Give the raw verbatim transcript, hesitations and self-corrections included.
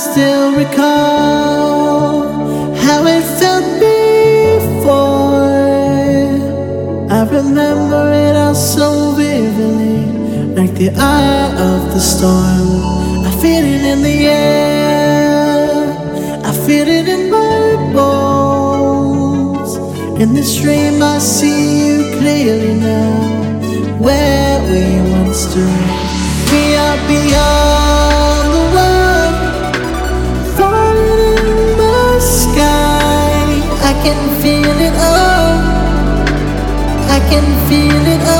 still recall how it felt before. I remember it all so vividly, like the eye of the storm. I feel it in the air, I feel it in my bones. In this dream I see you clearly now, where we once stood. We are beyond the world, falling in the sky. I can feel it all, I can feel it all.